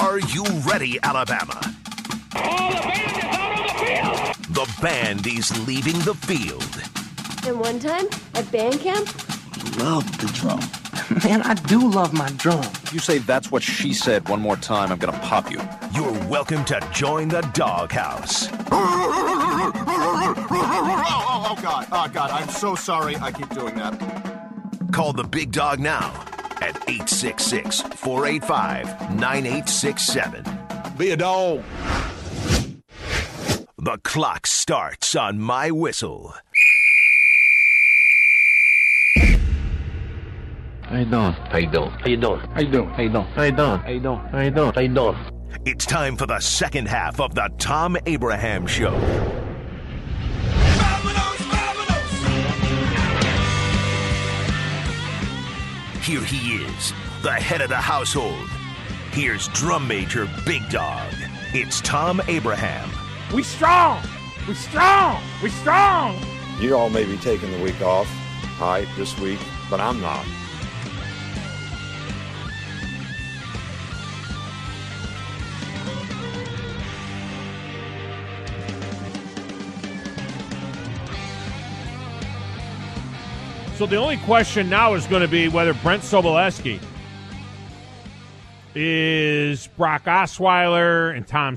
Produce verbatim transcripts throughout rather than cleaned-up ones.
Are you ready, Alabama? Oh, the band is out on the field! The band is leaving the field. And one time, at band camp, love the drum. Man, I do love my drum. If you say that's what she said one more time, I'm gonna pop you. You're welcome to join the doghouse. Oh, God. Oh, God. I'm so sorry I keep doing that. Call the big dog now at eight six six, four eight five, nine eight six seven. Be a dog. The clock starts on my whistle. How you doing? How you doing? How you doing? How you doing? How you doing? How you doing? How you doing? How you doing? How you doing? It's time for the second half of the Tom Abraham Show. Here he is, the head of the household. Here's drum major Big Dog. It's Tom Abraham. We strong! We strong! We strong! You all may be taking the week off, all right, this week, but I'm not. So the only question now is going to be whether Brent Sobolewski is Brock Osweiler and Tom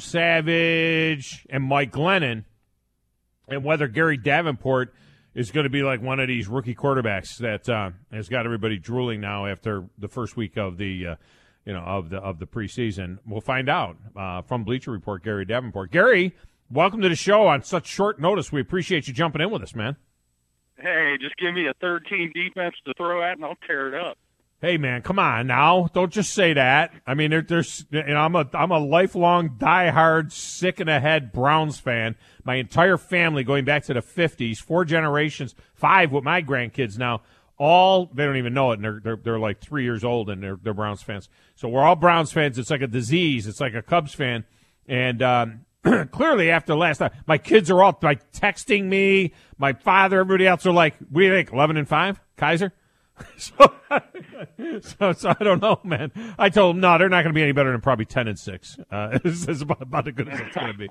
Savage and Mike Glennon, and whether Gary Davenport is going to be like one of these rookie quarterbacks that uh, has got everybody drooling now after the first week of the, uh, you know, of the of the preseason. We'll find out uh, from Bleacher Report. Gary Davenport. Gary, welcome to the show on such short notice. We appreciate you jumping in with us, man. Hey, just give me a third-team defense to throw at, and I'll tear it up. Hey, man, come on now. Don't just say that. I mean, there, there's, you know, I'm a, I'm a lifelong, diehard, sick-in-the-head Browns fan. My entire family, going back to the fifties, four generations, five with my grandkids now, all, they don't even know it, and they're, they're, they're like three years old, and they're, they're Browns fans. So we're all Browns fans. It's like a disease. It's like a Cubs fan. And, um, clearly, after last time, my kids are all like texting me. My father, everybody else are like, "What do you think? Eleven and five, Kaiser." so, so, so I don't know, man. I told them no, they're not going to be any better than probably ten and six. Uh, this is about, about as good as it's going to be.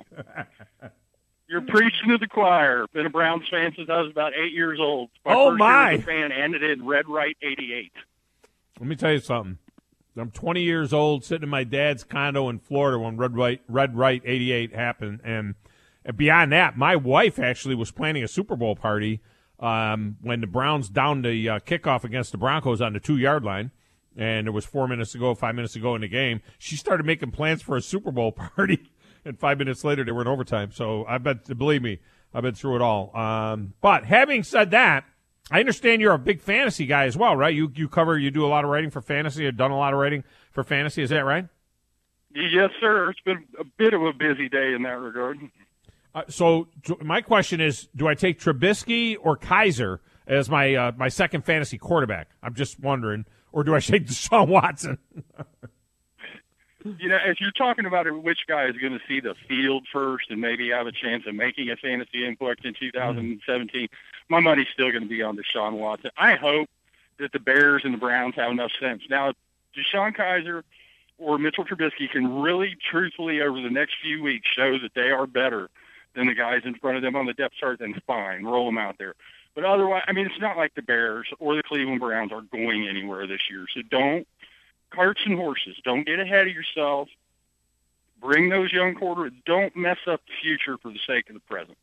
You're preaching to the choir. Been a Browns fan since I was about eight years old. My oh first my! Year as a fan ended in Red Right eighty-eight. Let me tell you something. I'm twenty years old, sitting in my dad's condo in Florida when Red Right, Red Right eighty-eight happened. And, and beyond that, my wife actually was planning a Super Bowl party um, when the Browns downed the uh, kickoff against the Broncos on the two-yard line. And there was four minutes to go, five minutes to go in the game. She started making plans for a Super Bowl party, and five minutes later they were in overtime. So I bet, believe me, I've been through it all. Um, but having said that, I understand you're a big fantasy guy as well, right? You you cover, you do a lot of writing for fantasy, have done a lot of writing for fantasy. Is that right? Yes, sir. It's been a bit of a busy day in that regard. Uh, so, so my question is, do I take Trubisky or Kaiser as my uh, my second fantasy quarterback? I'm just wondering. Or do I take Deshaun Watson? You know, as you're talking about it, which guy is going to see the field first and maybe have a chance of making a fantasy impact in two thousand seventeen, my money's still going to be on Deshaun Watson. I hope that the Bears and the Browns have enough sense. Now, Deshaun Kaiser or Mitchell Trubisky can really, truthfully, over the next few weeks, show that they are better than the guys in front of them on the depth chart, then fine, roll them out there. But otherwise, I mean, it's not like the Bears or the Cleveland Browns are going anywhere this year. So don't carts and horses. Don't get ahead of yourself. Bring those young quarterbacks. Don't mess up the future for the sake of the present.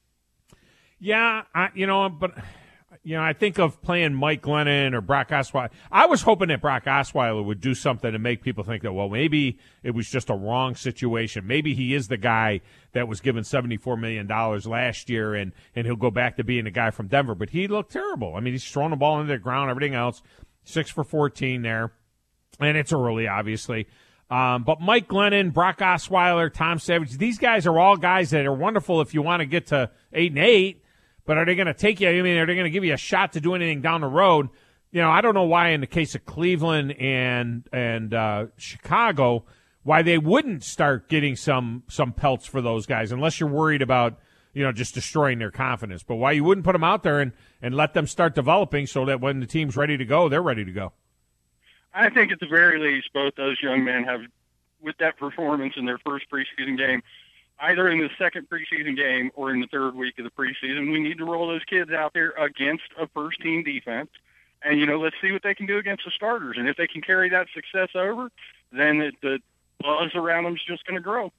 Yeah, I, you know, but you know, I think of playing Mike Glennon or Brock Osweiler. I was hoping that Brock Osweiler would do something to make people think that, well, maybe it was just a wrong situation. Maybe he is the guy that was given seventy-four million dollars last year, and, and he'll go back to being the guy from Denver. But he looked terrible. I mean, he's throwing the ball into the ground, everything else. six for fourteen there. And it's early, obviously. Um, but Mike Glennon, Brock Osweiler, Tom Savage, these guys are all guys that are wonderful if you want to get to eight and eight. But are they going to take you? I mean, are they going to give you a shot to do anything down the road? You know, I don't know why in the case of Cleveland and and uh, Chicago, why they wouldn't start getting some some pelts for those guys, unless you're worried about, you know, just destroying their confidence. But why you wouldn't put them out there and, and let them start developing so that when the team's ready to go, they're ready to go. I think at the very least, both those young men have with that performance in their first preseason game, either in the second preseason game or in the third week of the preseason. We need to roll those kids out there against a first-team defense. And, you know, let's see what they can do against the starters. And if they can carry that success over, then it, the buzz around them is just going to grow.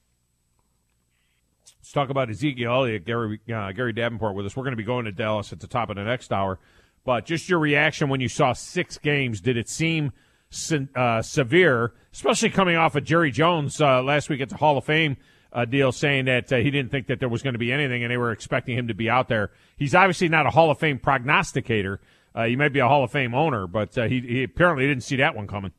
Let's talk about Ezekiel Elliott, Gary, uh, Gary Davenport with us. We're going to be going to Dallas at the top of the next hour. But just your reaction when you saw six games, did it seem uh, severe, especially coming off of Jerry Jones uh, last week at the Hall of Fame uh, deal, saying that uh, he didn't think that there was going to be anything and they were expecting him to be out there. He's obviously not a Hall of Fame prognosticator. Uh, he might be a Hall of Fame owner, but uh, he, he apparently didn't see that one coming.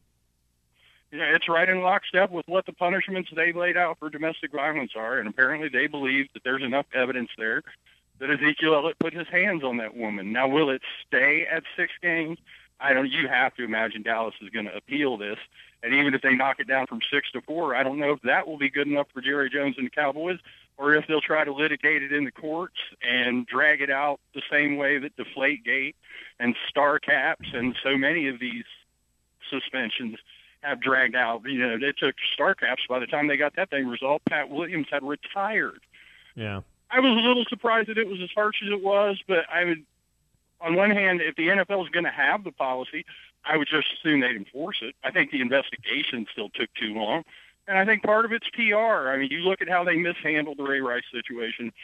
Yeah, it's right in lockstep with what the punishments they laid out for domestic violence are, and apparently they believe that there's enough evidence there that Ezekiel Elliott put his hands on that woman. Now, will it stay at six games? I don't. You have to imagine Dallas is going to appeal this, and even if they knock it down from six to four, I don't know if that will be good enough for Jerry Jones and the Cowboys, or if they'll try to litigate it in the courts and drag it out the same way that Deflategate and Star Caps and so many of these suspensions have dragged out. You know, they took Star Caps. By the time they got that thing resolved, Pat Williams had retired. Yeah. I was a little surprised that it was as harsh as it was, but I would, on one hand, if the N F L is going to have the policy, I would just assume they'd enforce it. I think the investigation still took too long, and I think part of it's P R. I mean, you look at how they mishandled the Ray Rice situation.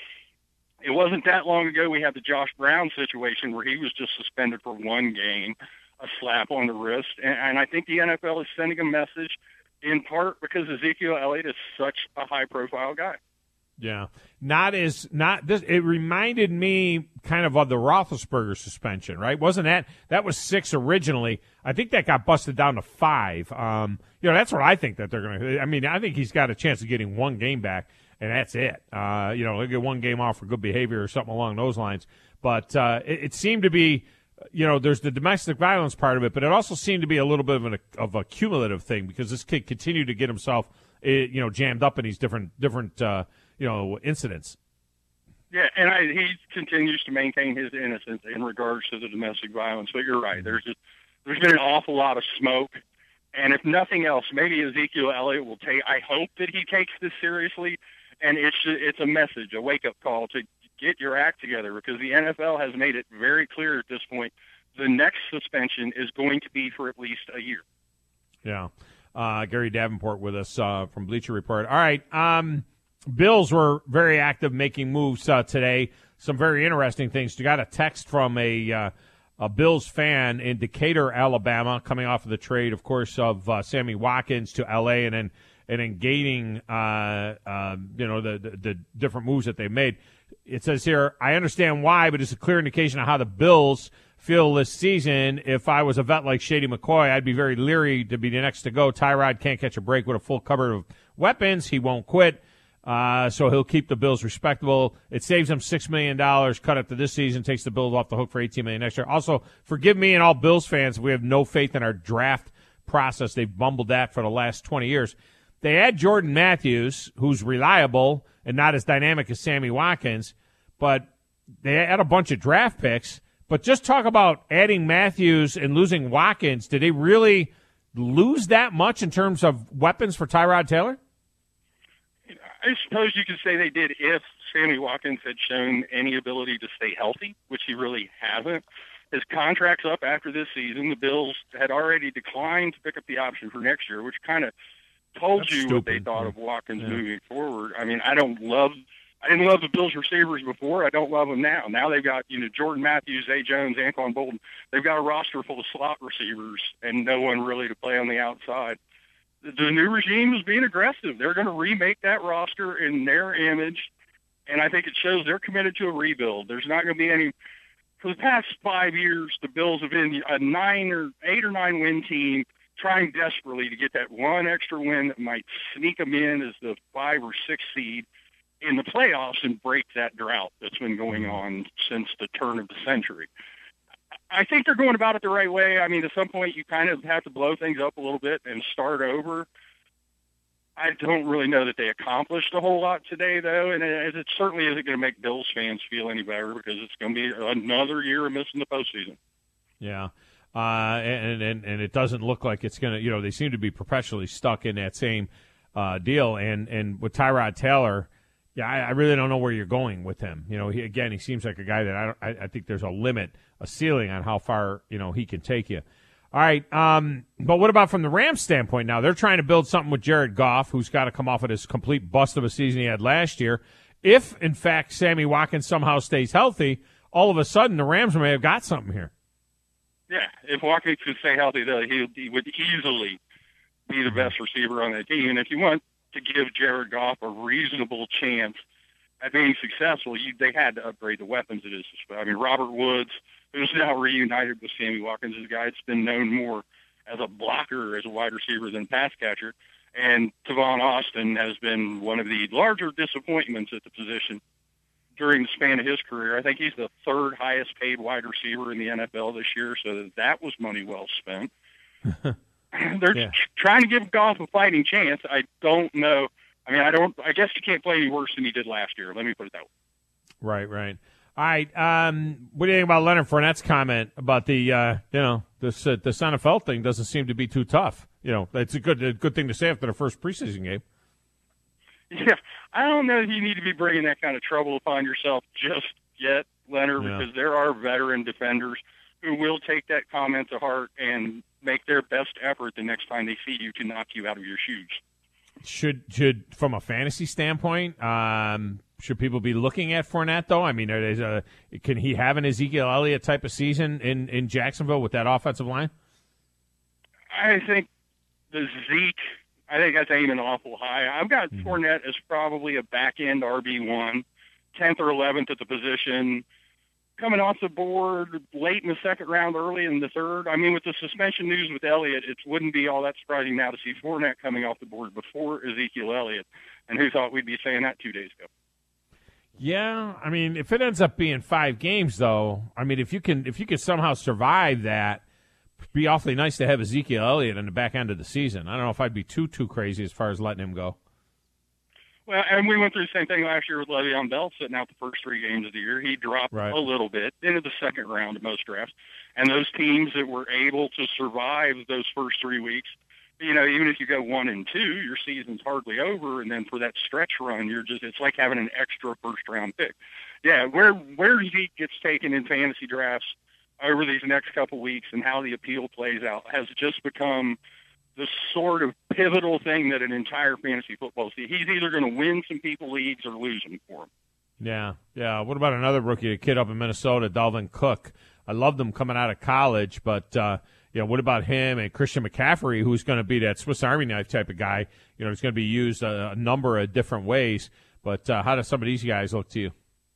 It wasn't that long ago we had the Josh Brown situation where he was just suspended for one game, a slap on the wrist, and, and I think the N F L is sending a message in part because Ezekiel Elliott is such a high-profile guy. Yeah, not as not this. It reminded me kind of of the Roethlisberger suspension, right? Wasn't that that was six originally? I think that got busted down to five. Um, you know, that's what I think that they're going to. I mean, I think he's got a chance of getting one game back, and that's it. Uh, you know, he'll get one game off for good behavior or something along those lines. But uh, it, it seemed to be, you know, there's the domestic violence part of it, but it also seemed to be a little bit of an of a cumulative thing because this kid continued to get himself, you know, jammed up in these different different. Uh, you know, incidents. Yeah, and I, he continues to maintain his innocence in regards to the domestic violence. But you're right. There's just, there's been an awful lot of smoke. And if nothing else, maybe Ezekiel Elliott will take, I hope that he takes this seriously. And it's it's a message, a wake-up call to get your act together because the N F L has made it very clear at this point the next suspension is going to be for at least a year. Yeah. Uh, Gary Davenport with us uh, from Bleacher Report. All right. Um, Bills were very active making moves uh, today. Some very interesting things. You got a text from a uh, a Bills fan in Decatur, Alabama, coming off of the trade, of course, of uh, Sammy Watkins to L A and then and then gaining, uh, uh, you know, the, the the different moves that they made. It says here, I understand why, but it's a clear indication of how the Bills feel this season. If I was a vet like Shady McCoy, I'd be very leery to be the next to go. Tyrod can't catch a break with a full cupboard of weapons. He won't quit. Uh, so he'll keep the Bills respectable. It saves them six million dollars, cut it to this season, takes the Bills off the hook for eighteen million dollars next year. Also, forgive me and all Bills fans if we have no faith in our draft process. They've bumbled that for the last twenty years. They add Jordan Matthews, who's reliable and not as dynamic as Sammy Watkins, but they add a bunch of draft picks. But just talk about adding Matthews and losing Watkins. Did they really lose that much in terms of weapons for Tyrod Taylor? I suppose you could say they did if Sammy Watkins had shown any ability to stay healthy, which he really hasn't. His contract's up after this season. The Bills had already declined to pick up the option for next year, which kind of told That's you stupid. what they thought of Watkins yeah. moving forward. I mean, I don't love – I didn't love the Bills receivers before. I don't love them now. Now they've got, you know, Jordan Matthews, Zay Jones, Anquan Bolden. They've got a roster full of slot receivers and no one really to play on the outside. The new regime is being aggressive. They're going to remake that roster in their image, and I think it shows they're committed to a rebuild. There's not going to be any – for the past five years, the Bills have been a nine or eight or nine win team trying desperately to get that one extra win that might sneak them in as the five or six seed in the playoffs and break that drought that's been going on since the turn of the century. I think they're going about it the right way. I mean, at some point you kind of have to blow things up a little bit and start over. I don't really know that they accomplished a whole lot today, though, and it, it certainly isn't going to make Bills fans feel any better because it's going to be another year of missing the postseason. Yeah, uh, and, and and it doesn't look like it's going to, you know, they seem to be perpetually stuck in that same uh, deal. And, and with Tyrod Taylor, yeah, I, I really don't know where you're going with him. You know, he, again, he seems like a guy that I, don't, I, I think there's a limit, a ceiling on how far, you know, he can take you. All right, um, but what about from the Rams standpoint now? They're trying to build something with Jared Goff, who's got to come off of this complete bust of a season he had last year. If, in fact, Sammy Watkins somehow stays healthy, all of a sudden the Rams may have got something here. Yeah, if Watkins can stay healthy, though, he, he would easily be the best receiver on that team. And if you want to give Jared Goff a reasonable chance at being successful, you, they had to upgrade the weapons at his disposal. I mean, Robert Woods, who's now reunited with Sammy Watkins, is a guy that's been known more as a blocker, as a wide receiver than pass catcher. And Tavon Austin has been one of the larger disappointments at the position during the span of his career. I think he's the third highest paid wide receiver in the N F L this year, so that was money well spent. They're yeah. trying to give Goff a fighting chance. I don't know. I mean, I don't. I guess you can't play any worse than he did last year. Let me put it that way. Right, right. All right. Um, what do you think about Leonard Fournette's comment about the, uh, you know, this uh, this N F L thing doesn't seem to be too tough? You know, it's a good a good thing to say after the first preseason game. Yeah, I don't know if you need to be bringing that kind of trouble upon yourself just yet, Leonard, yeah. because there are veteran defenders who will take that comment to heart and make their best effort the next time they see you to knock you out of your shoes. Should should from a fantasy standpoint, um, should people be looking at Fournette though? I mean, are there, uh, can he have an Ezekiel Elliott type of season in, in Jacksonville with that offensive line? I think the Zeke, I think that's aiming awful high. I've got mm-hmm. Fournette as probably a back end R B one, tenth or eleventh at the position. Coming off the board late in the second round, early in the third. I mean, with the suspension news with Elliott, it wouldn't be all that surprising now to see Fournette coming off the board before Ezekiel Elliott. And who thought we'd be saying that two days ago? Yeah, I mean, if it ends up being five games, though, I mean, if you can if you can somehow survive that, it'd be awfully nice to have Ezekiel Elliott in the back end of the season. I don't know if I'd be too, too crazy as far as letting him go. Well, and we went through the same thing last year with Le'Veon Bell sitting out the first three games of the year. He dropped right. a little bit into the second round of most drafts. And those teams that were able to survive those first three weeks, you know, even if you go one and two, your season's hardly over. And then for that stretch run, you're just, it's like having an extra first round pick. Yeah, where, where Zeke gets taken in fantasy drafts over these next couple weeks and how the appeal plays out has just become the sort of pivotal thing that an entire fantasy football season. He's either going to win some people leagues or lose them for him. Yeah, yeah. What about another rookie, a kid up in Minnesota, Dalvin Cook? I loved him coming out of college, but uh, you know, what about him and Christian McCaffrey, who's going to be that Swiss Army knife type of guy? You know, he's going to be used a, a number of different ways. But uh, how do some of these guys look to you?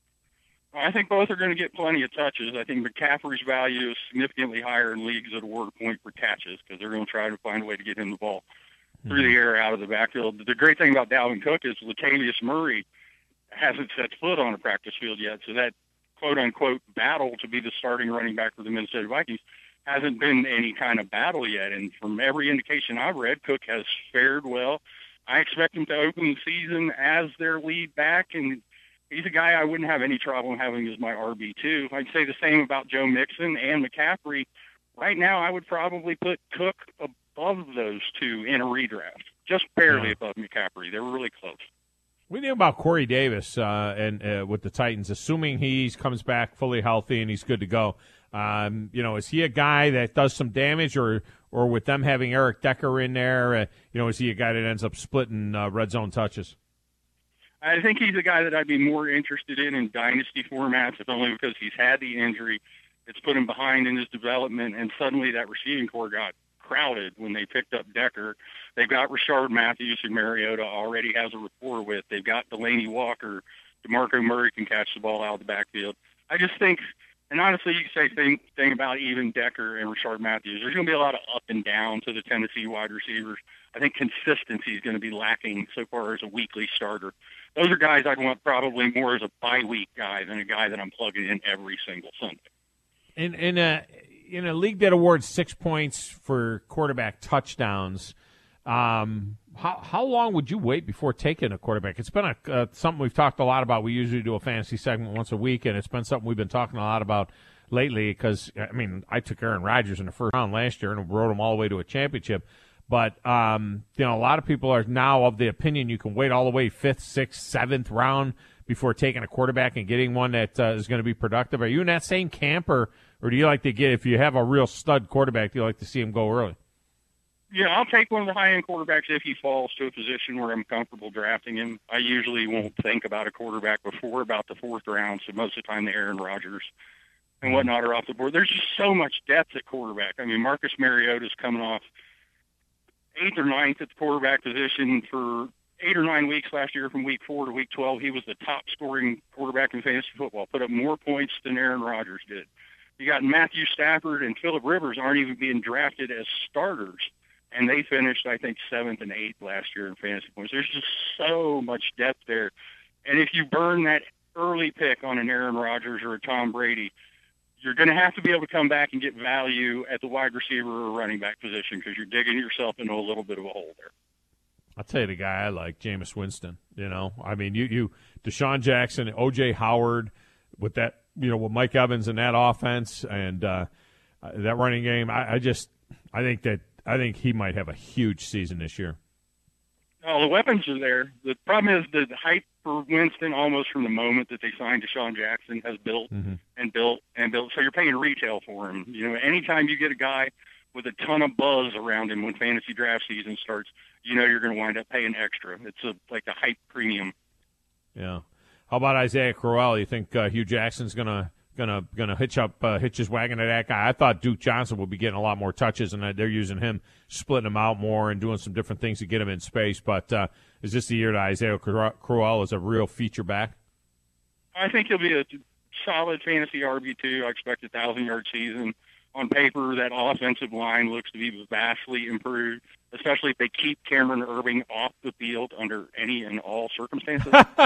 I think both are going to get plenty of touches. I think McCaffrey's value is significantly higher in leagues that award a point for catches because they're going to try to find a way to get him the ball mm-hmm. through the air out of the backfield. The great thing about Dalvin Cook is Latavius Murray hasn't set foot on a practice field yet, so that quote-unquote battle to be the starting running back for the Minnesota Vikings hasn't been any kind of battle yet. And from every indication I've read, Cook has fared well. I expect him to open the season as their lead back, and he's a guy I wouldn't have any trouble having as my R B two. I'd say the same about Joe Mixon and McCaffrey. Right now, I would probably put Cook above those two in a redraft, just barely yeah. above McCaffrey. They're really close. What do you think about Corey Davis uh, and uh, with the Titans, assuming he comes back fully healthy and he's good to go? Um, you know, is he a guy that does some damage, or or with them having Eric Decker in there, uh, you know, is he a guy that ends up splitting uh, red zone touches? I think he's a guy that I'd be more interested in in dynasty formats, if only because he's had the injury. It's put him behind in his development, and suddenly that receiving core got crowded when they picked up Decker. They've got Rashard Matthews, who Mariota already has a rapport with. They've got Delaney Walker. DeMarco Murray can catch the ball out of the backfield. I just think, and honestly, you can say thing, thing about even Decker and Rashard Matthews. There's going to be a lot of up and down to the Tennessee wide receivers. I think consistency is going to be lacking so far as a weekly starter. Those are guys I'd want probably more as a bye-week guy than a guy that I'm plugging in every single Sunday. In in a in a league that awards six points for quarterback touchdowns, um, how how long would you wait before taking a quarterback? It's been a uh, something we've talked a lot about. We usually do a fantasy segment once a week, and it's been something we've been talking a lot about lately because, I mean, I took Aaron Rodgers in the first round last year and rode him all the way to a championship. But, um, you know, a lot of people are now of the opinion you can wait all the way fifth, sixth, seventh round before taking a quarterback and getting one that uh, is going to be productive. Are you in that same camp, or, or do you like to get, if you have a real stud quarterback, do you like to see him go early? Yeah, I'll take one of the high-end quarterbacks if he falls to a position where I'm comfortable drafting him. I usually won't think about a quarterback before about the fourth round, so most of the time the Aaron Rodgers and whatnot are off the board. There's just so much depth at quarterback. I mean, Marcus Mariota's coming off eighth or ninth at the quarterback position for eight or nine weeks last year from week four to week twelve. He was the top-scoring quarterback in fantasy football, put up more points than Aaron Rodgers did. You got Matthew Stafford and Phillip Rivers aren't even being drafted as starters, and they finished, I think, seventh and eighth last year in fantasy points. There's just so much depth there. And if you burn that early pick on an Aaron Rodgers or a Tom Brady, you're going to have to be able to come back and get value at the wide receiver or running back position because you're digging yourself into a little bit of a hole there. I'll tell you the guy I like, Jameis Winston. You know, I mean, you, you Deshaun Jackson, O J Howard, with that, you know, with Mike Evans in that offense and uh, that running game. I, I just, I think that, I think he might have a huge season this year. Oh, the weapons are there. The problem is the hype for Winston almost from the moment that they signed Deshaun Jackson has built mm-hmm. and built and built. So you're paying retail for him. You know, anytime you get a guy with a ton of buzz around him when fantasy draft season starts, you know you're going to wind up paying extra. It's a like a hype premium. Yeah. How about Isaiah Crowell? You think uh, Hugh Jackson's going to gonna gonna hitch up uh, hitch his wagon to that guy? I thought Duke Johnson would be getting a lot more touches, and they're using him, splitting him out more and doing some different things to get him in space. But uh, is this the year that Isaiah Crowell is a real feature back? I think he'll be a solid fantasy R B two. I expect a thousand-yard season. On paper, that offensive line looks to be vastly improved, especially if they keep Cameron Irving off the field under any and all circumstances.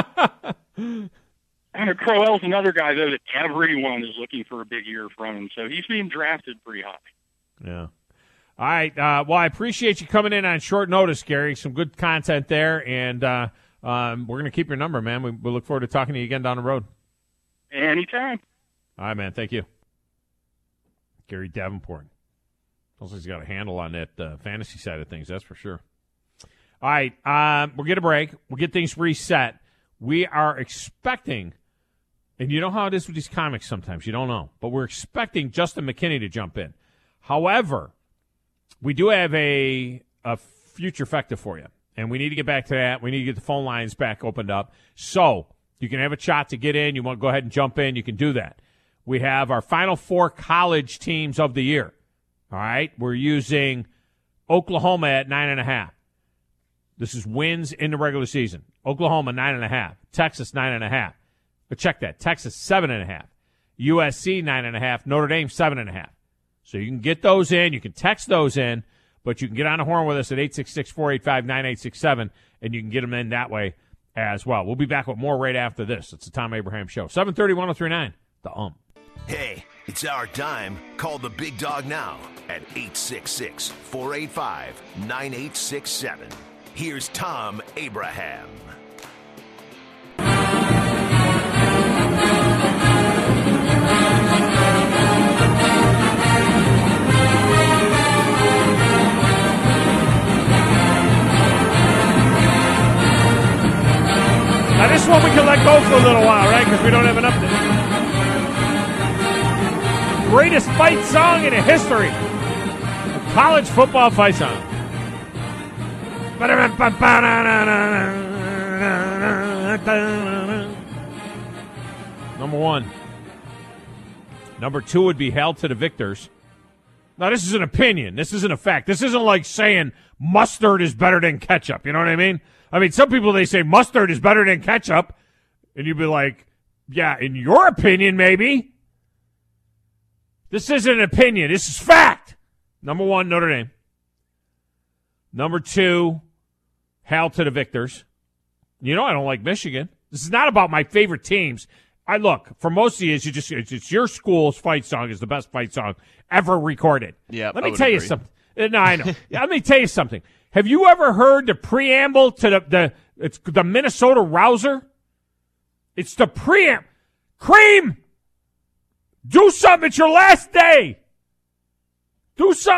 And Crowell's another guy, though, that everyone is looking for a big year from him. So he's being drafted pretty high. Yeah. All right. Uh, well, I appreciate you coming in on short notice, Gary. Some good content there. And uh, um, we're going to keep your number, man. We, we look forward to talking to you again down the road. Anytime. All right, man. Thank you. Gary Davenport. Looks like he's got a handle on that uh, fantasy side of things, that's for sure. All right. Uh, we'll get a break. We'll get things reset. We are expecting... And you know how it is with these comics sometimes. You don't know. But we're expecting Justin McKinney to jump in. However, we do have a a future factor for you. And we need to get back to that. We need to get the phone lines back opened up. So you can have a shot to get in. You want to go ahead and jump in. You can do that. We have our final four college teams of the year. All right? We're using Oklahoma at nine and a half. This is wins in the regular season. Oklahoma, nine and a half. Texas, nine and a half. But check that. Texas, seven and a half. U S C, nine and a half. Notre Dame, seven and a half. So you can get those in. You can text those in. But you can get on the horn with us at eight six six, four eight five, nine eight six seven, and you can get them in that way as well. We'll be back with more right after this. It's the Tom Abraham Show. seven thirty, one oh three point nine, The Um. Hey, it's our time. Call the big dog now at eight six six, four eight five, nine eight six seven. Here's Tom Abraham. Now, this one we can let go for a little while, right? Because we don't have an update. Greatest fight song in the history. A college football fight song. Number one. Number two would be Hail to the Victors. Now, this is an opinion. This isn't a fact. This isn't like saying mustard is better than ketchup. You know what I mean? I mean, some people, they say mustard is better than ketchup. And you'd be like, yeah, in your opinion, maybe. This isn't an opinion. This is fact. Number one, Notre Dame. Number two, Hail to the Victors. You know I don't like Michigan. This is not about my favorite teams. I look, for most of you, you just it's, it's your school's fight song is the best fight song ever recorded. Yeah, Let me I tell agree. you something. No, I know. Let me tell you something. Have you ever heard the preamble to the the it's the Minnesota Rouser? It's the preamble. Cream, do something. It's your last day. Do something here.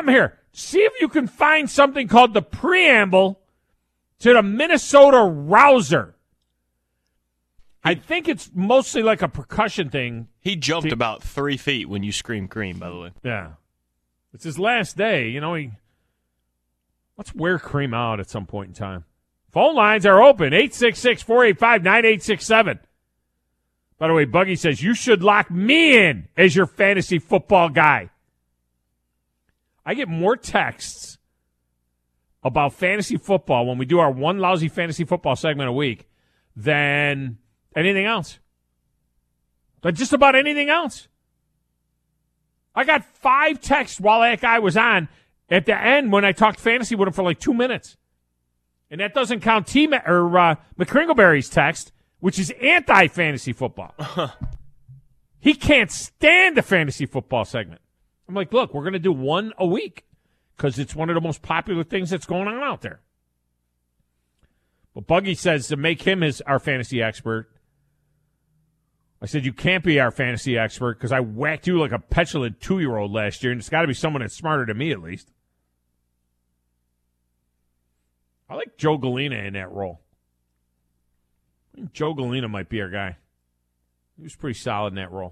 See if you can find something called the preamble to the Minnesota Rouser. I think it's mostly like a percussion thing. He jumped about three feet when you screamed cream, by the way. Yeah. It's his last day. You know, he let's wear cream out at some point in time. Phone lines are open, eight six six, four eight five, nine eight six seven. By the way, Buggy says, you should lock me in as your fantasy football guy. I get more texts about fantasy football when we do our one lousy fantasy football segment a week than anything else. But just about anything else. I got five texts while that guy was on at the end when I talked fantasy with him for like two minutes. And that doesn't count T or uh, McCringleberry's text, which is anti-fantasy football. He can't stand the fantasy football segment. I'm like, look, we're going to do one a week because it's one of the most popular things that's going on out there. But Buggy says to make him his our fantasy expert. I said, you can't be our fantasy expert because I whacked you like a petulant two-year-old last year, and it's got to be someone that's smarter than me at least. I like Joe Galena in that role. I think Joe Galena might be our guy. He was pretty solid in that role.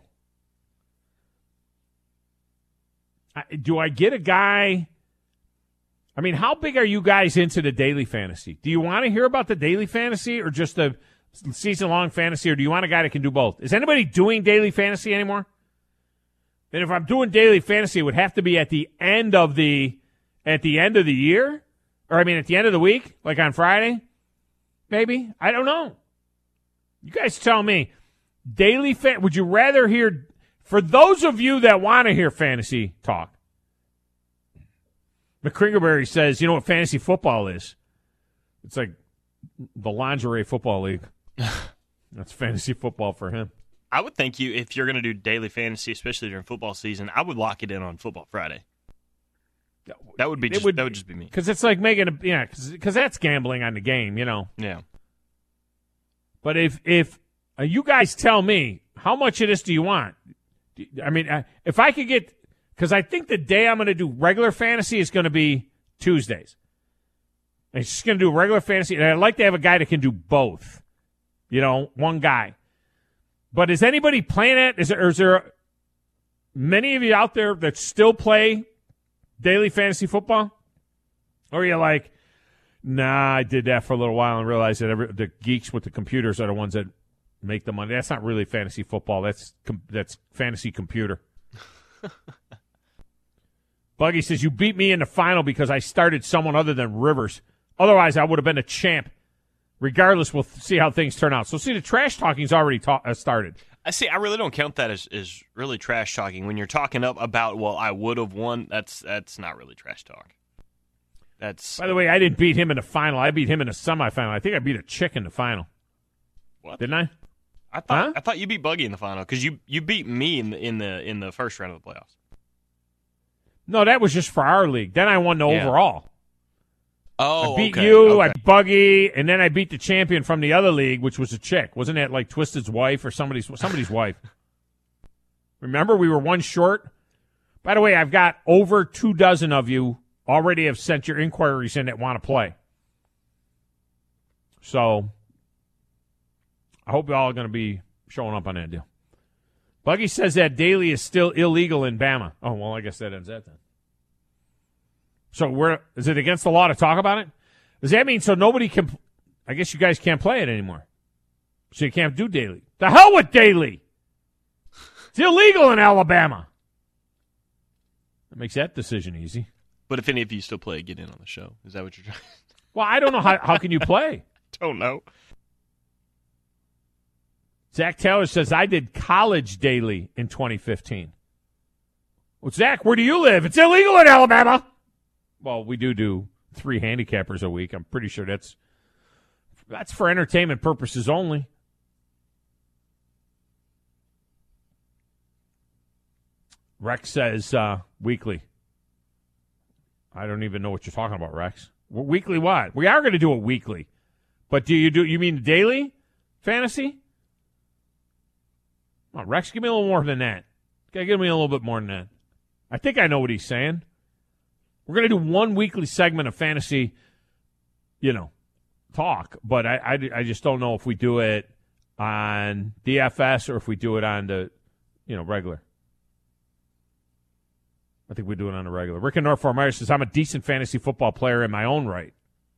I, do I get a guy? I mean, how big are you guys into the daily fantasy? Do you want to hear about the daily fantasy or just the season-long fantasy, or do you want a guy that can do both? Is anybody doing daily fantasy anymore? And if I'm doing daily fantasy, it would have to be at the end of the at the end of the year, or I mean at the end of the week, like on Friday, maybe. I don't know. You guys tell me. Daily fan. Would you rather hear? For those of you that want to hear fantasy talk, McCringleberry says, you know what fantasy football is? It's like the lingerie football league. That's fantasy football for him. I would think you, if you're going to do daily fantasy, especially during football season, I would lock it in on Football Friday. That would be just, would, that would just be me. Because it's like making a yeah, because that's gambling on the game, you know. Yeah. But if if uh, you guys tell me how much of this do you want? I mean, uh, if I could get, because I think the day I'm going to do regular fantasy is going to be Tuesdays. I'm just going to do regular fantasy, and I'd like to have a guy that can do both. You know, one guy. But is anybody playing it? Is there, or is there many of you out there that still play daily fantasy football? Or are you like, nah, I did that for a little while and realized that every, the geeks with the computers are the ones that make the money. That's not really fantasy football. That's that's fantasy computer. Buggy says, you beat me in the final because I started someone other than Rivers. Otherwise, I would have been a champ. Regardless, we'll see how things turn out. So, see, the trash talking's already ta- uh, started. I see. I really don't count that as, as really trash talking. When you're talking up about, well, I would have won, that's that's not really trash talk. That's. By the way, I didn't beat him in the final. I beat him in the semifinal. I think I beat a chick in the final. What? Didn't I? I thought huh? I thought you beat Buggy in the final because you, you beat me in the in the in the first round of the playoffs. No, that was just for our league. Then I won the yeah. overall. Oh, I beat okay, you, okay. I beat Buggy, and then I beat the champion from the other league, which was a chick. Wasn't that like Twisted's wife or somebody's somebody's wife? Remember, we were one short. By the way, I've got over two dozen of you already have sent your inquiries in that want to play. So I hope y'all are going to be showing up on that deal. Buggy says that daily is still illegal in Bama. Oh, well, I guess that ends that then. So we're, is it against the law to talk about it? Does that mean so nobody can, I guess you guys can't play it anymore. So you can't do daily. The hell with daily. It's illegal in Alabama. That makes that decision easy. But if any of you still play, get in on the show. Is that what you're trying? Well, I don't know. How, how can you play? Don't know. Zach Taylor says, I did college daily in twenty fifteen. Well, Zach, where do you live? It's illegal in Alabama. Well, we do do three handicappers a week. I'm pretty sure that's that's for entertainment purposes only. Rex says uh, weekly. I don't even know what you're talking about, Rex. Weekly what? We are going to do it weekly. But do you do you mean daily fantasy? Come on, Rex, give me a little more than that. Okay, give me a little bit more than that. I think I know what he's saying. We're going to do one weekly segment of fantasy, you know, talk, but I, I, I just don't know if we do it on D F S or if we do it on the, you know, regular. I think we do it on the regular. Rick in North Fort Myers says, I'm a decent fantasy football player in my own right.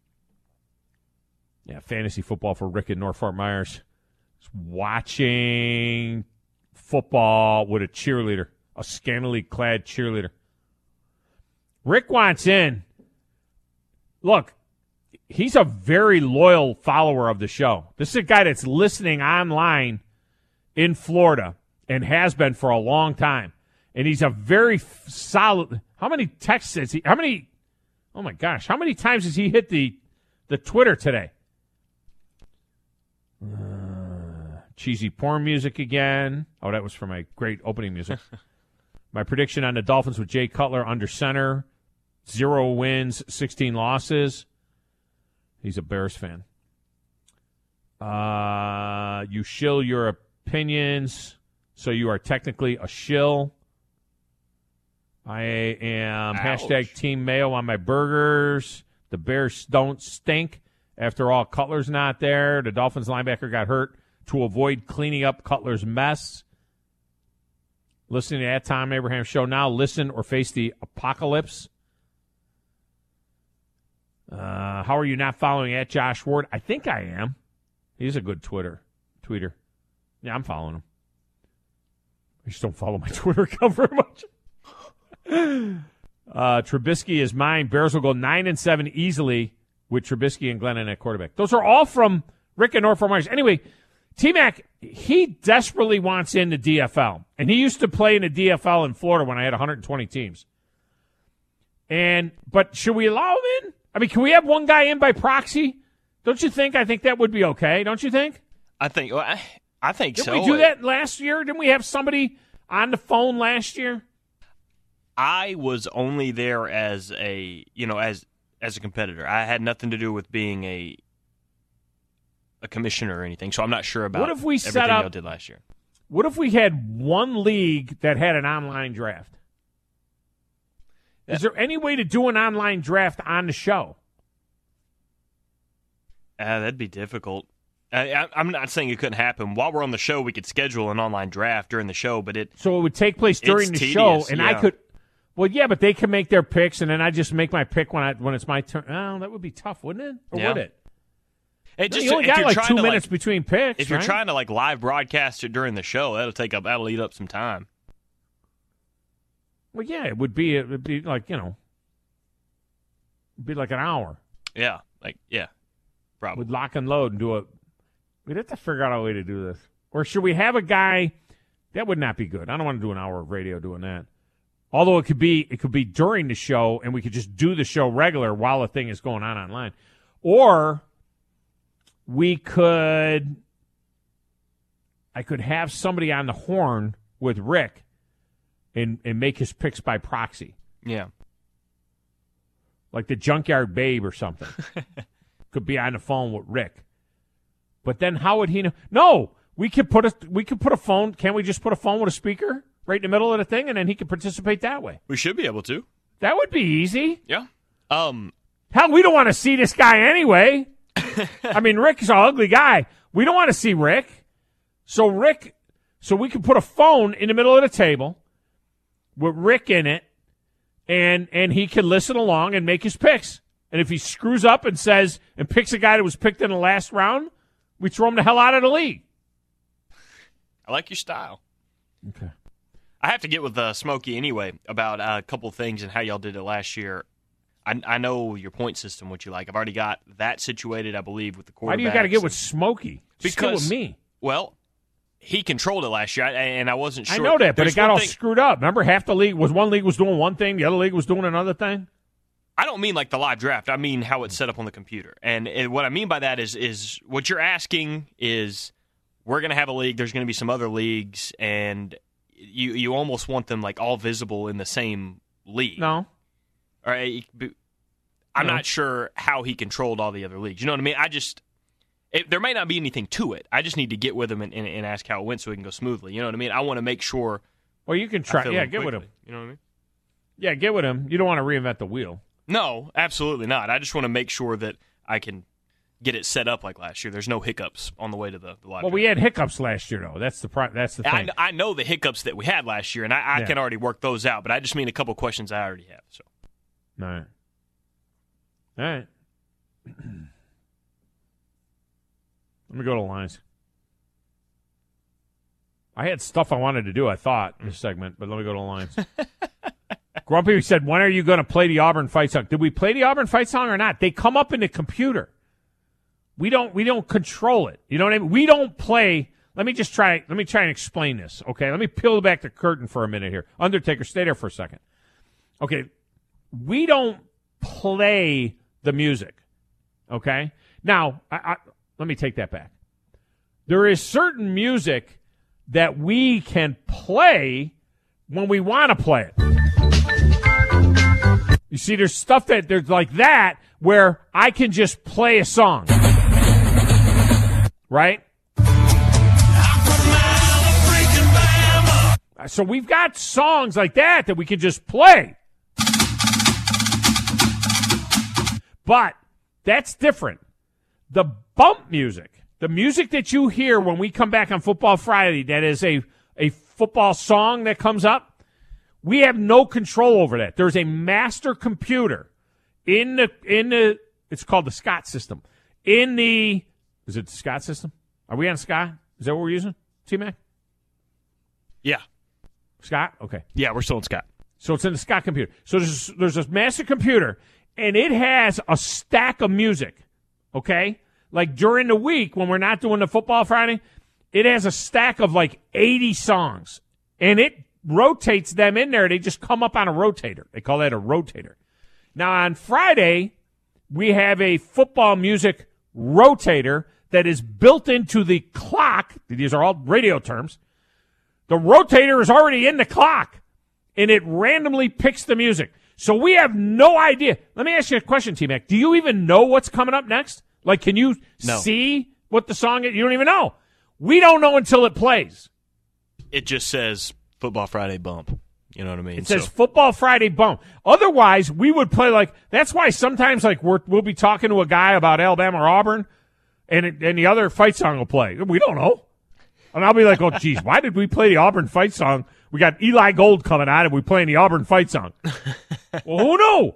Yeah, fantasy football for Rick in North Fort Myers. Just watching football with a cheerleader, a scantily clad cheerleader. Rick wants in. Look, he's a very loyal follower of the show. This is a guy that's listening online in Florida and has been for a long time. And he's a very f- solid. How many texts has he? How many? Oh my gosh! How many times has he hit the the Twitter today? Uh, cheesy porn music again. Oh, that was for my great opening music. My prediction on the Dolphins with Jay Cutler under center: zero wins, sixteen losses. He's a Bears fan. Uh, you shill your opinions, so you are technically a shill. I am Ouch. Hashtag Team Mayo on my burgers. The Bears don't stink. After all, Cutler's not there. The Dolphins linebacker got hurt to avoid cleaning up Cutler's mess. Listening to that Tom Abraham show now. Listen or face the apocalypse. Uh, how are you not following at Josh Ward? I think I am. He's a good Twitter tweeter. Yeah, I'm following him. I just don't follow my Twitter account very much. Uh, Trubisky is mine. Bears will go nine and seven easily with Trubisky and Glennon at quarterback. Those are all from Rick and North Fort Myers. Anyway, T-Mac, he desperately wants in the D F L. And he used to play in the D F L in Florida when I had one hundred twenty teams. And but should we allow him in? I mean, can we have one guy in by proxy? Don't you think? I think that would be okay. Don't you think? I think well, I, I think Didn't so. Did we do that last year? Didn't we have somebody on the phone last year? I was only there as a, you know, as as a competitor. I had nothing to do with being a a commissioner or anything, so I'm not sure about what if we everything set up, y'all did last year. What if we had one league that had an online draft? Yeah. Is there any way to do an online draft on the show? Uh, that'd be difficult. I, I, I'm not saying it couldn't happen. While we're on the show, we could schedule an online draft during the show, but it so it would take place during the tedious, show, and yeah. I could. Well, yeah, but they can make their picks, and then I just make my pick when I when it's my turn. Oh, that would be tough, wouldn't it? Or yeah. would it? It just, you only if got you're like two to, minutes like, between picks. If you're right? trying to like live broadcast it during the show, that'll take up that'll eat up some time. Well, yeah, it would be. It would be like you know, it'd be like an hour. Yeah, like yeah, probably. With lock and load and do it. We'd have to figure out a way to do this, or should we have a guy? That would not be good. I don't want to do an hour of radio doing that. Although it could be, it could be during the show, and we could just do the show regular while the thing is going on online, or we could. I could have somebody on the horn with Rick, and and make his picks by proxy. Yeah, like the Junkyard Babe or something. Could be on the phone with Rick, but then how would he know? No, we could put a we could put a phone. Can't we just put a phone with a speaker right in the middle of the thing, and then he could participate that way? We should be able to. That would be easy. Yeah. Um. Hell, we don't want to see this guy anyway. I mean, Rick's an ugly guy. We don't want to see Rick. So Rick, so we could put a phone in the middle of the table with Rick in it, and and he can listen along and make his picks. And if he screws up and says and picks a guy that was picked in the last round, we throw him the hell out of the league. I like your style. Okay. I have to get with uh, Smokey anyway about uh, a couple of things and how y'all did it last year. I, I know your point system, what you like. I've already got that situated, I believe, with the quarterbacks. Why do you got to get with Smokey? Because Still with me. Well, he controlled it last year, and I wasn't sure. I know that, but There's it got all thing, screwed up. Remember, half the league was one league was doing one thing, the other league was doing another thing. I don't mean like the live draft. I mean how it's set up on the computer. And it, what I mean by that is is what you're asking is we're going to have a league. There's going to be some other leagues, and you you almost want them like all visible in the same league. No. All right. I'm no. not sure how he controlled all the other leagues. You know what I mean? I just it, there may not be anything to it. I just need to get with him and, and, and ask how it went so it can go smoothly. You know what I mean? I want to make sure. Well, you can try. Yeah, get get with him. You know what I mean? Yeah, get with him. You don't want to reinvent the wheel. No, absolutely not. I just want to make sure that I can get it set up like last year. There's no hiccups on the way to the, the live. Well, we had hiccups last year, though. That's the pri- that's the thing. I, I know the hiccups that we had last year, and I, I Yeah. can already work those out. But I just mean a couple questions I already have. So, all right, all right. Let me go to lines. I had stuff I wanted to do, I thought, in this segment, but let me go to lines. Grumpy said, when are you going to play the Auburn fight song? Did we play the Auburn fight song or not? They come up in the computer. We don't we don't control it. You know what I mean? We don't play. Let me just try let me try and explain this. Okay, let me peel back the curtain for a minute here. Undertaker, stay there for a second. Okay. We don't play the music. Okay? Now, I, I, let me take that back. There is certain music that we can play when we want to play it. You see, there's stuff that there's like that where I can just play a song. Right? So we've got songs like that that we can just play. But that's different. The bump music, the music that you hear when we come back on Football Friday, that is a, a football song that comes up, we have no control over that. There's a master computer in the, in the, it's called the Scott system. In the, is it the Scott system? Are we on Scott? Is that what we're using? T-Mac? yeah. Scott? Okay. Yeah, we're still in Scott. So it's in the Scott computer. So there's there's this master computer, and it has a stack of music, okay? Like during the week when we're not doing the Football Friday, it has a stack of like eighty songs, and it rotates them in there. They just come up on a rotator. They call that a rotator. Now on Friday, we have a football music rotator that is built into the clock. These are all radio terms. The rotator is already in the clock, and it randomly picks the music. So we have no idea. Let me ask you a question, T-Mac. Do you even know what's coming up next? Like, can you No. see what the song is? You don't even know. We don't know until it plays. It just says Football Friday bump. You know what I mean? It says So- Football Friday bump. Otherwise, we would play like, that's why sometimes like we're, we'll be talking to a guy about Alabama or Auburn, and it, and the other fight song will play. We don't know. And I'll be like, oh, geez, why did we play the Auburn fight song? We got Eli Gold coming out, and we playing the Auburn fight song. Well, who knew?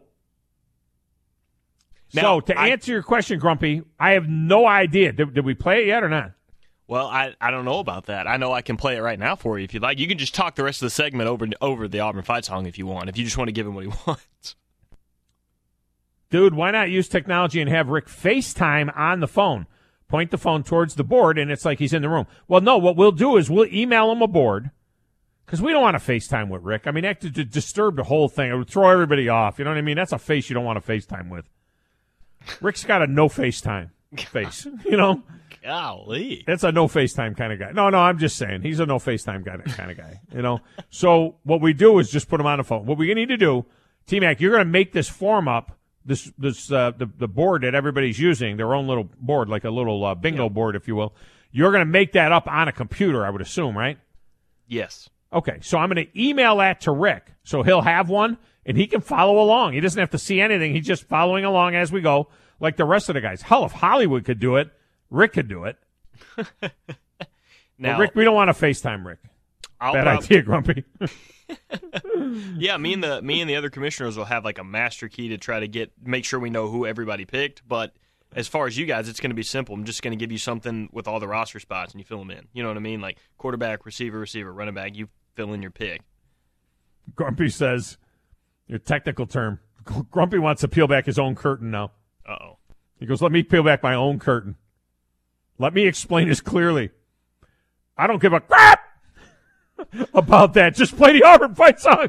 Now, so to I- answer your question, Grumpy, I have no idea. Did, did we play it yet or not? Well, I, I don't know about that. I know I can play it right now for you if you'd like. You can just talk the rest of the segment over over the Auburn fight song if you want, if you just want to give him what he wants. Dude, why not use technology and have Rick FaceTime on the phone? Point the phone towards the board, and it's like he's in the room. Well, no, what we'll do is we'll email him a board, because we don't want to FaceTime with Rick. I mean, that could disturb the whole thing. It would throw everybody off. You know what I mean? That's a face you don't want to FaceTime with. Rick's got a no FaceTime face, you know? Golly. That's a no FaceTime kind of guy. No, no, I'm just saying. He's a no FaceTime kind of, kind of guy, you know? So what we do is just put him on the phone. What we need to do, T-Mac, you're going to make this form up, this this uh, the, the board that everybody's using, their own little board, like a little uh, bingo yeah. board, if you will. You're going to make that up on a computer, I would assume, right? Yes. Okay, so I'm going to email that to Rick, so he'll have one, and he can follow along. He doesn't have to see anything. He's just following along as we go, like the rest of the guys. Hell, if Hollywood could do it, Rick could do it. Now, but Rick, we don't want to FaceTime Rick. I'll Bad prob- idea, Grumpy. Yeah, me and the me and the other commissioners will have like a master key to try to get make sure we know who everybody picked. But as far as you guys, it's going to be simple. I'm just going to give you something with all the roster spots, and you fill them in. You know what I mean? Like quarterback, receiver, receiver, running back. You fill in your pick. Grumpy says, your technical term. Grumpy wants to peel back his own curtain now. Uh oh. He goes, let me peel back my own curtain. Let me explain this clearly. I don't give a crap about that. Just play the Auburn fight song.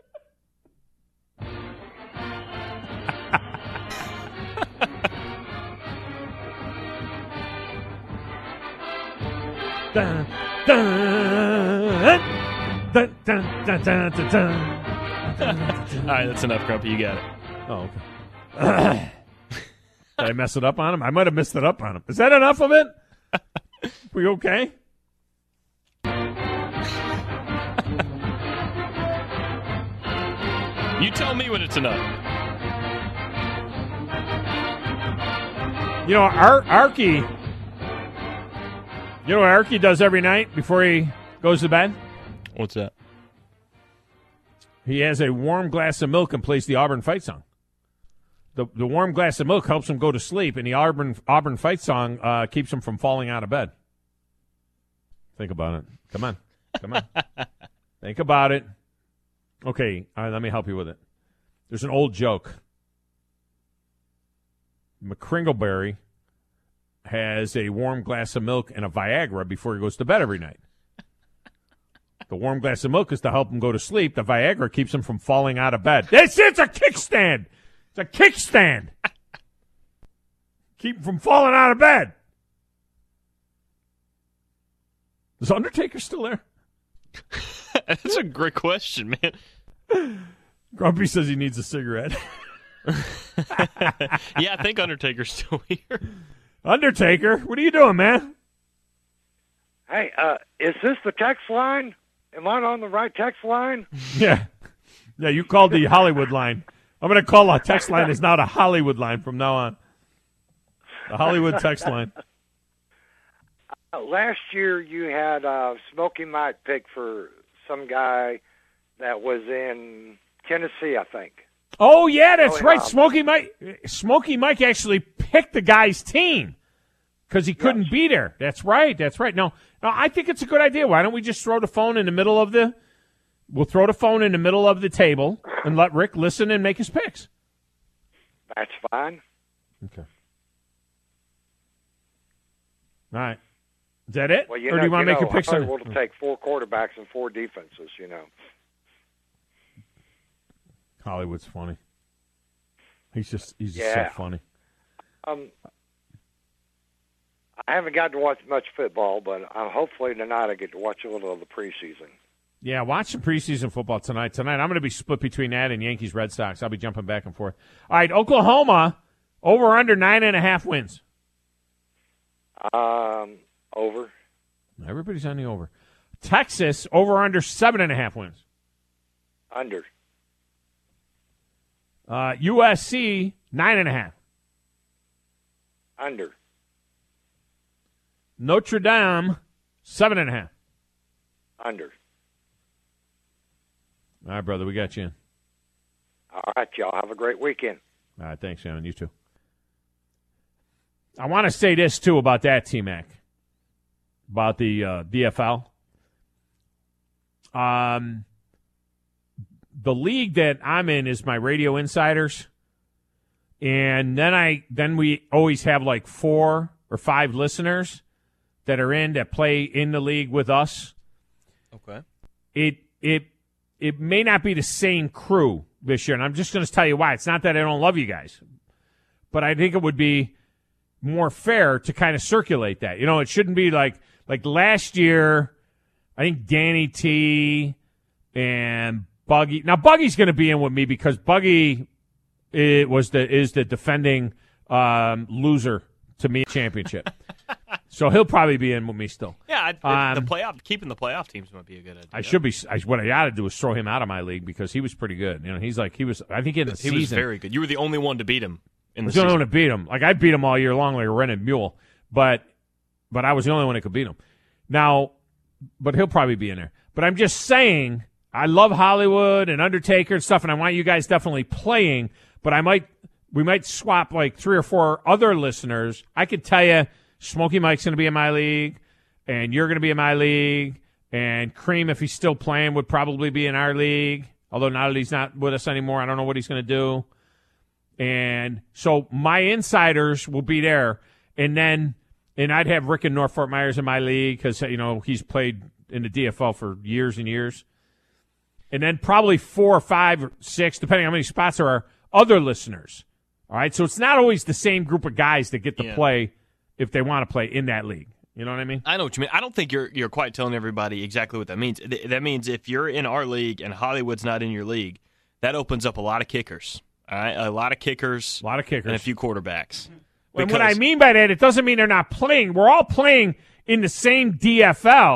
dun, dun, dun, dun, dun, dun, dun, dun. All right, that's enough, Grumpy. You got it. Oh, okay. Did I mess it up on him? I might have messed it up on him. Is that enough of it? We okay? You tell me when it's enough. You know, Ar- Arky, you know what Arky does every night before he goes to bed? What's that? He has a warm glass of milk and plays the Auburn fight song. The the warm glass of milk helps him go to sleep, and the Auburn Auburn fight song uh, keeps him from falling out of bed. Think about it. Come on. Come on. Think about it. Okay, all right, let me help you with it. There's an old joke. McCringleberry has a warm glass of milk and a Viagra before he goes to bed every night. The warm glass of milk is to help him go to sleep. The Viagra keeps him from falling out of bed. It's, it's a kickstand. It's a kickstand. Keep him from falling out of bed. Is Undertaker still there? That's a great question, man. Grumpy says he needs a cigarette. Yeah, I think Undertaker's still here. Undertaker, what are you doing, man? Hey, uh, is this the text line? Am I on the right text line? Yeah. Yeah, you called the Hollywood line. I'm going to call a text line is now the Hollywood line from now on. The Hollywood text line. Uh, last year you had uh, Smokey Mike pick for some guy that was in Tennessee, I think. Oh, yeah, that's oh, right. um, Smokey Mike Smokey Mike actually picked the guy's team because he couldn't yes. be there. That's right. That's right. No, no, I think it's a good idea. Why don't we just throw the phone in the middle of the – we'll throw the phone in the middle of the table and let Rick listen and make his picks. That's fine. Okay. All right. Is that it? Well, you or know, do you want to you make know, your picks? I want to take four quarterbacks and four defenses, you know. Hollywood's funny. He's just he's yeah. just so funny. Um, I haven't got to watch much football, but uh, hopefully tonight I get to watch a little of the preseason. Yeah, watch some preseason football tonight. Tonight I'm going to be split between that and Yankees Red Sox. I'll be jumping back and forth. All right, Oklahoma over under nine and a half wins. Um, over. Everybody's on the over. Texas over under seven and a half wins. Under. Uh, U S C nine and a half. Under. Notre Dame seven and a half. Under. All right, brother, we got you in. All right, y'all. Have a great weekend. All right, thanks, Shannon. You too. I want to say this, too, about that, T-Mac, about the uh, D F L. Um, the league that I'm in is my Radio Insiders, and then I then we always have like four or five listeners that are in that play in the league with us. Okay. It it it may not be the same crew this year, and I'm just going to tell you why. It's not that I don't love you guys, but I think it would be more fair to kind of circulate that. You know, it shouldn't be like like last year. I think Danny T and Buggy. Now Buggy's going to be in with me because Buggy it was the is the defending um, loser to me championship. So he'll probably be in with me still. Yeah, I, um, the playoff keeping the playoff teams might be a good idea. I should be. I, what I got to do is throw him out of my league because he was pretty good. You know, he's like he was. I think in the he season was very good. You were the only one to beat him in the I was season. the only one to beat him. Like I beat him all year long like a rented mule, but but I was the only one that could beat him. Now, but he'll probably be in there. But I'm just saying, I love Hollywood and Undertaker and stuff, and I want you guys definitely playing. But I might, we might swap like three or four other listeners. I could tell you, Smokey Mike's going to be in my league, and you're going to be in my league, and Cream, if he's still playing, would probably be in our league. Although now that he's not with us anymore, I don't know what he's going to do. And so my insiders will be there, and then and I'd have Rick and North Fort Myers in my league because you know he's played in the D F L for years and years. And then probably four or five or six, depending on how many spots there are, other listeners. All right, so it's not always the same group of guys that get to yeah. play if they want to play in that league. You know what I mean? I know what you mean. I don't think you're you're quite telling everybody exactly what that means. That means if you're in our league and Hollywood's not in your league, that opens up a lot of kickers. All right, a lot of kickers, a lot of kickers, and a few quarterbacks. And what I mean by that, it doesn't mean they're not playing. We're all playing in the same D F L,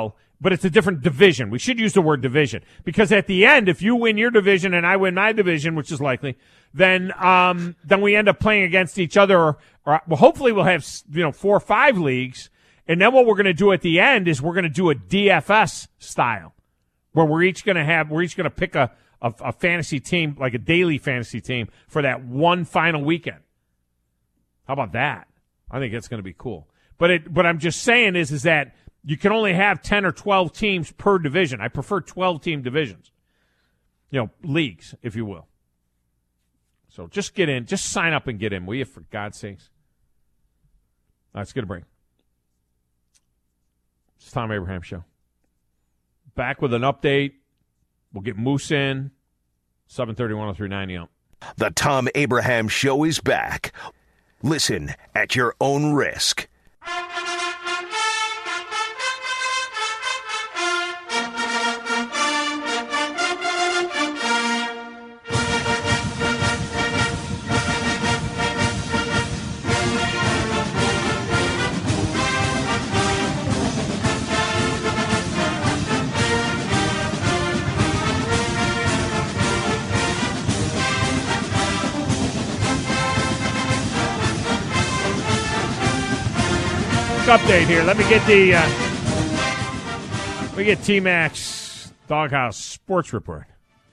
but it's a different division. We should use the word division because at the end, if you win your division and I win my division, which is likely, then um, then we end up playing against each other. Or, or well, hopefully we'll have you know four or five leagues, and then what we're going to do at the end is we're going to do a D F S style, where we're each going to have we're each going to pick a, a a fantasy team, like a daily fantasy team, for that one final weekend. How about that? I think that's going to be cool. But it, what I'm just saying is, is that you can only have ten or twelve teams per division. I prefer twelve-team divisions, you know, leagues, if you will. So just get in. Just sign up and get in, will you, for God's sakes? Let's get a break. It's Tom Abraham Show. Back with an update. We'll get Moose in. seven thirty, one oh three ninety up. The Tom Abraham Show is back. Listen at your own risk. Update here. Let me get the uh, let me get T-Mac's Doghouse Sports Report.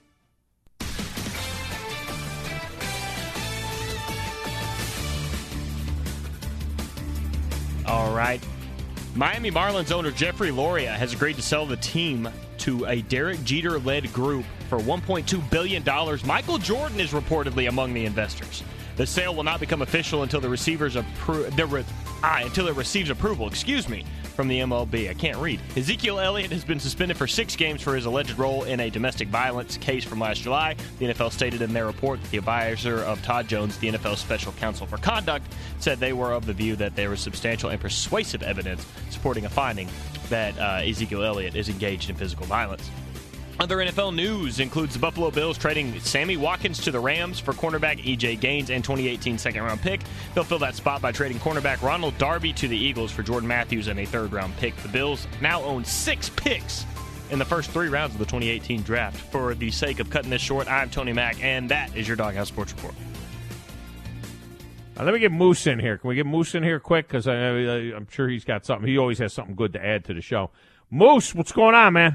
All right. Miami Marlins owner Jeffrey Loria has agreed to sell the team to a Derek Jeter-led group for one point two billion dollars. Michael Jordan is reportedly among the investors. The sale will not become official until the receivers appro- the re- ah, until it receives approval, excuse me, from the M L B. I can't read. Ezekiel Elliott has been suspended for six games for his alleged role in a domestic violence case from last July. The N F L stated in their report that the advisor of Todd Jones, the N F L special counsel for conduct, said they were of the view that there was substantial and persuasive evidence supporting a finding that uh, Ezekiel Elliott is engaged in physical violence. Other N F L news includes the Buffalo Bills trading Sammy Watkins to the Rams for cornerback E J Gaines and twenty eighteen second-round pick. They'll fill that spot by trading cornerback Ronald Darby to the Eagles for Jordan Matthews and a third-round pick. The Bills now own six picks in the first three rounds of the twenty eighteen draft. For the sake of cutting this short, I'm Tony Mack, and that is your Doghouse Sports Report. Uh, let me get Moose in here. Can we get Moose in here quick? Because I, I, I'm sure he's got something. He always has something good to add to the show. Moose, what's going on, man?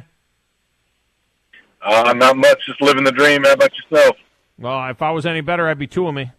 Uh, not much, just living the dream. How about yourself? Well, if I was any better, I'd be two of me.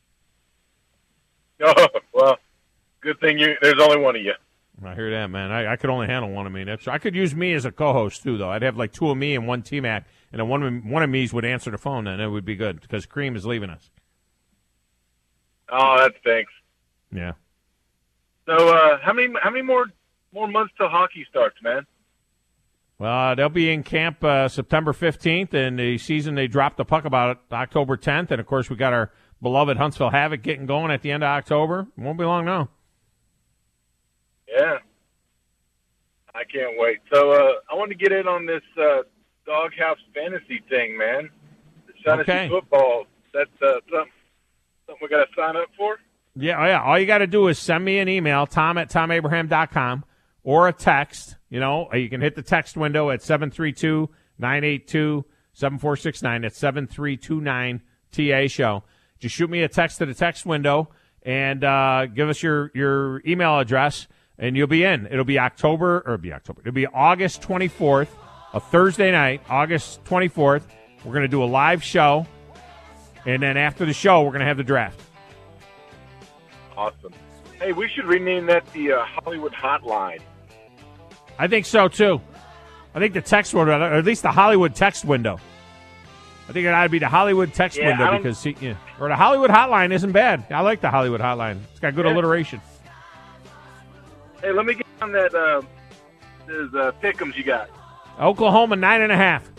Oh, well, good thing you. There's only one of you. I hear that, man. I, I could only handle one of me. That's, I could use me as a co-host, too, though. I'd have like two of me and one T-Mac, and then one of, one of me's would answer the phone, and it would be good, because Cream is leaving us. Oh, that stinks. Yeah. So, uh, how many how many more more months till hockey starts, man? Well, they'll be in camp uh, September fifteenth, and the season they dropped the puck about October tenth. And, of course, we got our beloved Huntsville Havoc getting going at the end of October. It won't be long now. Yeah. I can't wait. So uh, I want to get in on this uh, Doghouse fantasy thing, man. The fantasy okay. football. That's uh, something, something we got to sign up for? Yeah, oh yeah. All you got to do is send me an email, tom at tom abraham dot com, or a text. You know, you can hit the text window at seven three two, nine eight two, seven four six nine. That's seven three two nine T A show. Just shoot me a text to the text window and uh, give us your, your email address, and you'll be in. It'll be October, or it'll be October. It'll be August twenty-fourth, a Thursday night, August twenty-fourth. We're going to do a live show, and then after the show, we're going to have the draft. Awesome. Hey, we should rename that the uh, Hollywood Hotline. I think so, too. I think the text window, or at least the Hollywood text window. I think it ought to be the Hollywood text yeah, window because, he, yeah, or the Hollywood Hotline isn't bad. I like the Hollywood Hotline. It's got good yeah. alliteration. Hey, let me get on that, uh, those uh, pick'ems you got. Oklahoma, nine and a half.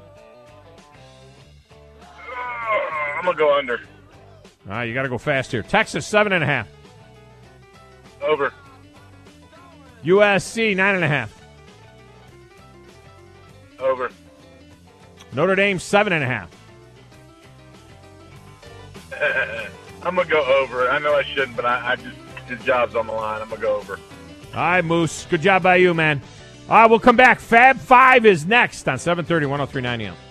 Oh, I'm going to go under. All right, you got to go fast here. Texas, seven and a half. Over. U S C, nine and a half. Over. Notre Dame, seven and a half. I'm going to go over. I know I shouldn't, but I, I just, his job's on the line. I'm going to go over. All right, Moose. Good job by you, man. Uh, we'll come back. Fab Five is next on seven thirty, one oh three point nine A M.